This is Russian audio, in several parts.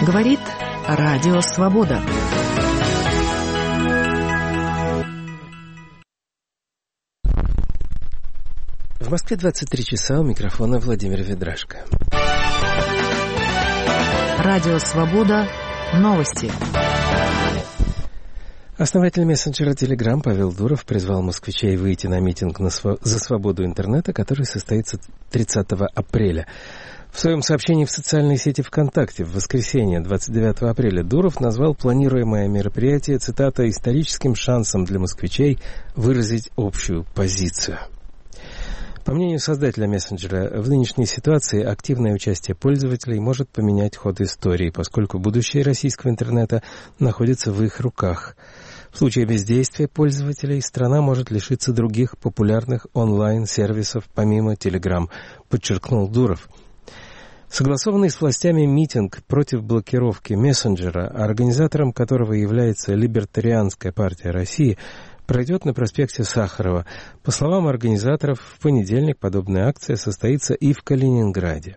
Говорит Радио Свобода. В Москве 23 часа, у микрофона Владимир Ведрашко. Радио Свобода. Новости. Основатель мессенджера Telegram Павел Дуров призвал москвичей выйти на митинг за свободу интернета, который состоится 30 апреля. В своем сообщении в социальной сети ВКонтакте в воскресенье, 29 апреля, Дуров назвал планируемое мероприятие, цитата, «историческим шансом для москвичей выразить общую позицию». По мнению создателя мессенджера, в нынешней ситуации активное участие пользователей может поменять ход истории, поскольку будущее российского интернета находится в их руках. В случае бездействия пользователей страна может лишиться других популярных онлайн-сервисов помимо Telegram, подчеркнул Дуров. Согласованный с властями митинг против блокировки мессенджера, организатором которого является Либертарианская партия России, пройдет на проспекте Сахарова. По словам организаторов, в понедельник подобная акция состоится и в Калининграде.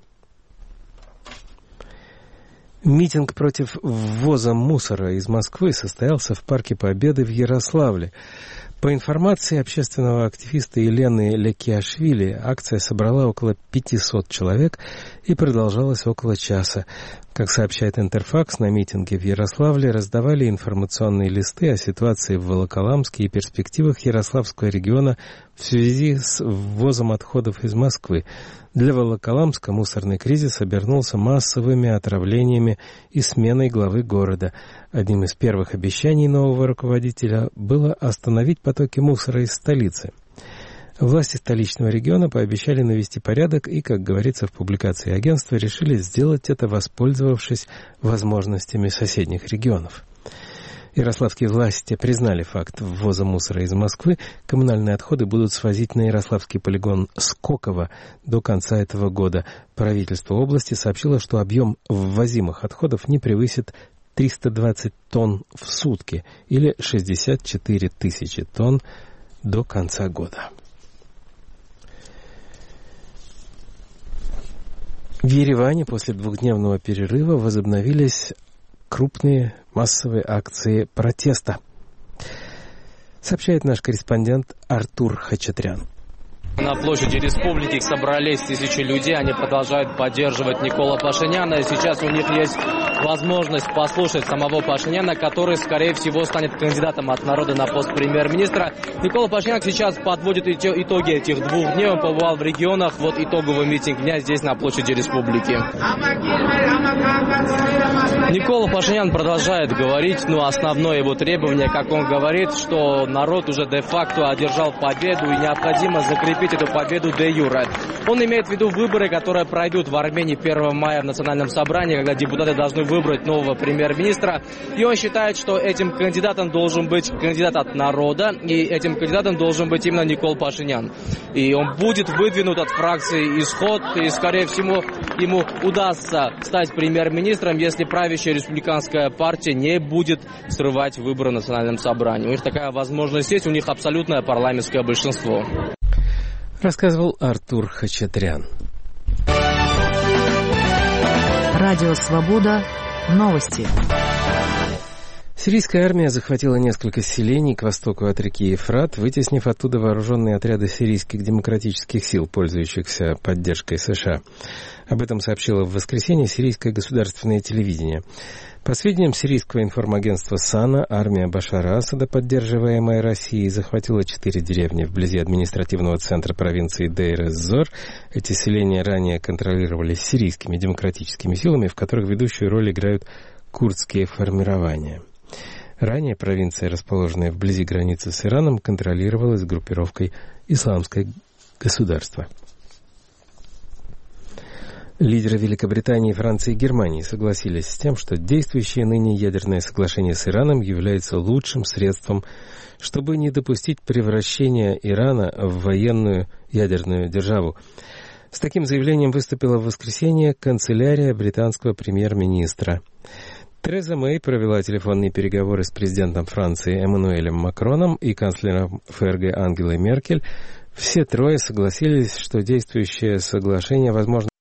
Митинг против ввоза мусора из Москвы состоялся в парке Победы в Ярославле. По информации общественного активиста Елены Лекиашвили, акция собрала около 500 человек и продолжалась около часа. Как сообщает Интерфакс, на митинге в Ярославле раздавали информационные листы о ситуации в Волоколамске и перспективах Ярославского региона в связи с ввозом отходов из Москвы. Для Волоколамска мусорный кризис обернулся массовыми отравлениями и сменой главы города. Одним из первых обещаний нового руководителя было остановить потоки мусора из столицы. Власти столичного региона пообещали навести порядок и, как говорится в публикации агентства, решили сделать это, воспользовавшись возможностями соседних регионов. Ярославские власти признали факт ввоза мусора из Москвы. Коммунальные отходы будут свозить на Ярославский полигон Скоково до конца этого года. Правительство области сообщило, что объем ввозимых отходов не превысит 320 тонн в сутки или 64 тысячи тонн до конца года. В Ереване после двухдневного перерыва возобновились крупные массовые акции протеста, сообщает наш корреспондент Артур Хачатрян. На площади Республики собрались тысячи людей, они продолжают поддерживать Никола Пашиняна, и сейчас у них есть возможность послушать самого Пашиняна, который, скорее всего, станет кандидатом от народа на пост премьер-министра. Никола Пашинян сейчас подводит итоги этих 2 дней, он побывал в регионах, вот итоговый митинг дня здесь на площади Республики. Никола Пашинян продолжает говорить, основное его требование, как он говорит, что народ уже де-факто одержал победу и необходимо закрепить эту победу де-юре. Он имеет в виду выборы, которые пройдут в Армении 1 мая в Национальном собрании, когда депутаты должны выбрать нового премьер-министра. И он считает, что этим кандидатом должен быть кандидат от народа, и этим кандидатом должен быть именно Никол Пашинян. И он будет выдвинут от фракции «Исход», и, скорее всего, ему удастся стать премьер-министром, если правящая республиканская партия не будет срывать выборы в Национальном собрании. У них такая возможность есть, у них абсолютное парламентское большинство. Рассказывал Артур Хачатрян. Радио Свобода. Новости. Сирийская армия захватила несколько селений к востоку от реки Ефрат, вытеснив оттуда вооруженные отряды сирийских демократических сил, пользующихся поддержкой США. Об этом сообщило в воскресенье сирийское государственное телевидение. По сведениям сирийского информагентства САНА, армия Башара Асада, поддерживаемая Россией, захватила 4 деревни вблизи административного центра провинции Дейр-эз-Зор. Эти селения ранее контролировались сирийскими демократическими силами, в которых ведущую роль играют курдские формирования. Ранее провинция, расположенная вблизи границы с Ираном, контролировалась группировкой «Исламское государство». Лидеры Великобритании, Франции и Германии согласились с тем, что действующее ныне ядерное соглашение с Ираном является лучшим средством, чтобы не допустить превращения Ирана в военную ядерную державу. С таким заявлением выступила в воскресенье канцелярия британского премьер-министра. Тереза Мэй провела телефонные переговоры с президентом Франции Эммануэлем Макроном и канцлером ФРГ Ангелой Меркель. Все трое согласились, что действующее соглашение, возможно,